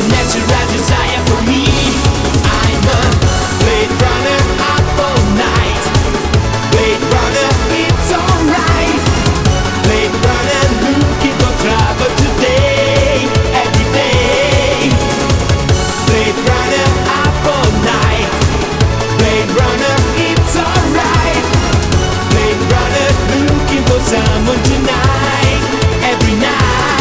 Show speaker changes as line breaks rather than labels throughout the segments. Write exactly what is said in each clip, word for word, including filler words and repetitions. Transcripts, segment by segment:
a natural desire for me. I'm a Blade Runner up all night. Blade Runner, it's alright. Blade Runner, looking for trouble today, every day. Blade Runner up all night. Blade Runner, it's alright. Blade Runner, looking for someone tonight, every night.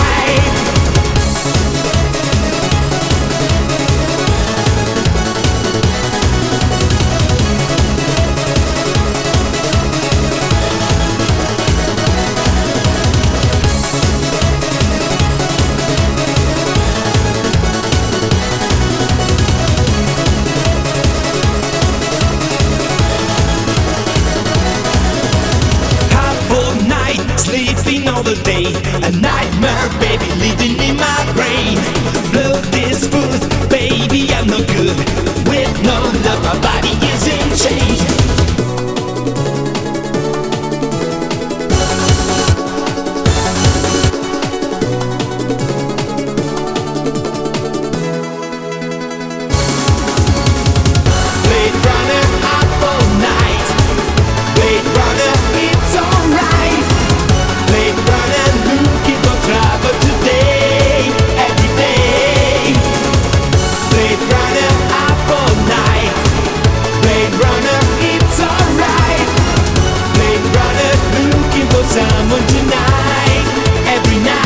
Sleeping all the day, a nightmare, baby, leading in my brain. Blood is food, baby, I'm no good. With no love, my body is in chains. Blade Runner up all night. Blade Runner, it's alright. Blade Runner, looking for trouble today, every day. Blade Runner up all night. Blade Runner, it's alright. Blade Runner, looking for someone tonight, every night.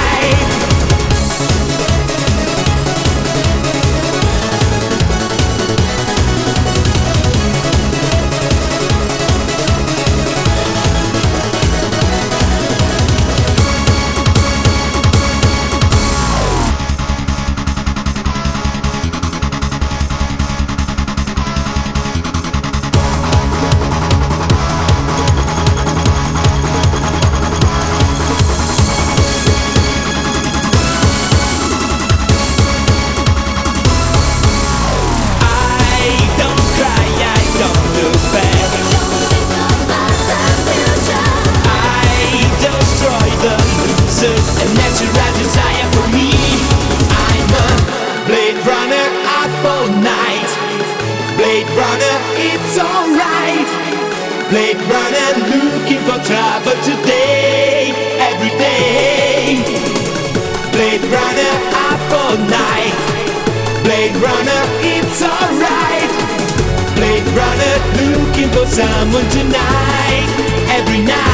A natural desire for me. I'm a Blade Runner up all night. Blade Runner, it's alright. Blade Runner, looking for trouble today, every day. Blade Runner up all night. Blade Runner, it's alright. Blade Runner, looking for someone tonight, every night.